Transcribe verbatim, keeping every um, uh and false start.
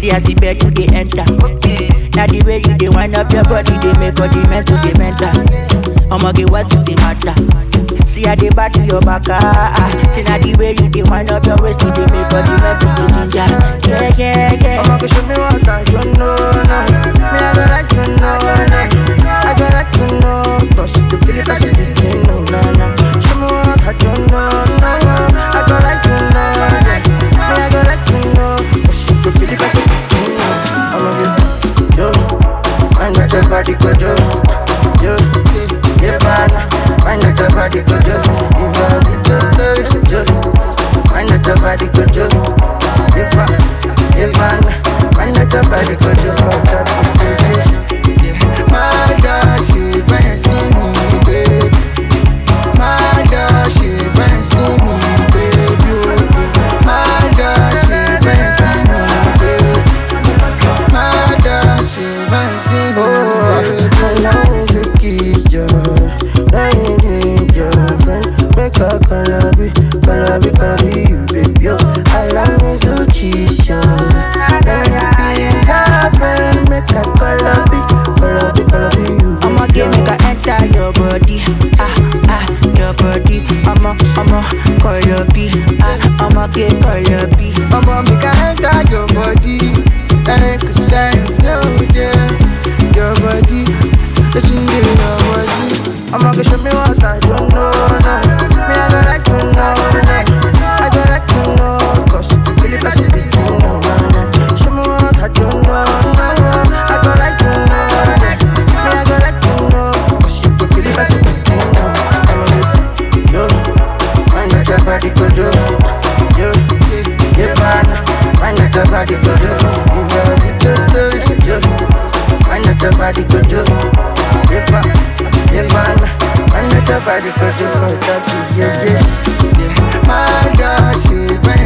See as the bed you dey enter. Now the way you dey wind up your body, they make all the mental dey mental. I'ma get what is the matter? See how they back to your back, ah, ah. See now the way you dey wind up your waist, you dey make all the mental dey ginger. Yeah, yeah, yeah. I'ma go show me what I don't know, nah. Me I go like to know, nah. I go like to know, cause you could kill it as a begin, no, nah, nah. Show me what I don't know, nah. I go like to know, yeah. Me I go like to know, cause you could kill it as a begin, no. I'ma get yo, find out your body go yo, yo, yeah, man. Find out your body go yo, if I get yo, yo, find out your body go yo, if I, if I, find out your body go yo, for that, yeah. My dog, she better see me, baby. My dog, she better see me, baby. My dog, she better see me, baby. My dog, she better see me, baby. Allow me to kiss you, now you need your friend. Make a calabi, calabi, calabi, you, baby. Allow me to kiss you, now you be your friend. Make a calabi, calabi, calabi, you. I'ma get make I enter your body, ah ah, your body. I'ma I'ma call your B, ah I'ma get call your B. I'ma make I enter your body, like a sign flow, yeah. Your body, it's in your body. I'ma go show me what I don't know, nah. Me I go like to know, nah. I go like to know, cause you could kill it as a begin, no, nah, nah. Show me what I don't know, nah. I go like to know, yeah. Me I go like to know, cause you could kill it as a begin, no. I'ma get yo, find out your body go yo, yo, yeah, man. Find out your body go yo, if I get yo, yo, find out your body go yo, if I, yeah, man. Find out your body go yo, for that, yeah, yeah, yeah. My dog, she